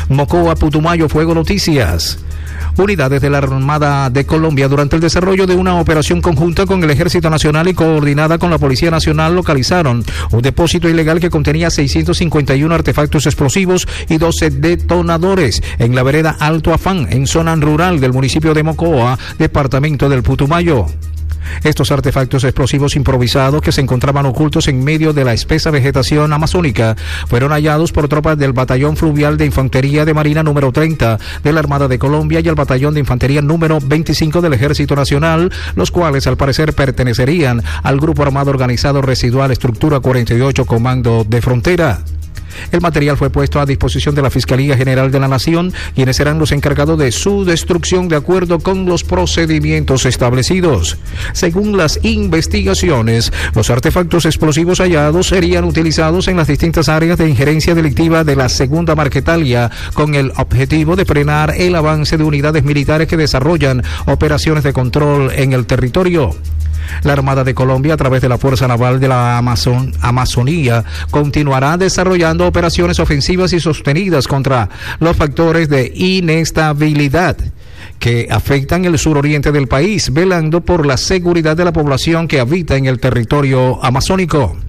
Mocoa, Putumayo, Fuego Noticias. Unidades de la Armada de Colombia, durante el desarrollo de una operación conjunta con el Ejército Nacional y coordinada con la Policía Nacional, localizaron un depósito ilegal que contenía 651 artefactos explosivos y 12 detonadores en la vereda Alto Afán, en zona rural del municipio de Mocoa, departamento del Putumayo. Estos artefactos explosivos improvisados, que se encontraban ocultos en medio de la espesa vegetación amazónica, fueron hallados por tropas del Batallón Fluvial de Infantería de Marina número 30 de la Armada de Colombia y el Batallón de Infantería número 25 del Ejército Nacional, los cuales al parecer pertenecerían al Grupo Armado Organizado Residual Estructura 48 Comando de Frontera. El material fue puesto a disposición de la Fiscalía General de la Nación, quienes serán los encargados de su destrucción de acuerdo con los procedimientos establecidos. Según las investigaciones, los artefactos explosivos hallados serían utilizados en las distintas áreas de injerencia delictiva de la Segunda Marquetalia, con el objetivo de frenar el avance de unidades militares que desarrollan operaciones de control en el territorio. La Armada de Colombia, a través de la Fuerza Naval de la Amazonía, continuará desarrollando operaciones ofensivas y sostenidas contra los factores de inestabilidad que afectan el suroriente del país, velando por la seguridad de la población que habita en el territorio amazónico.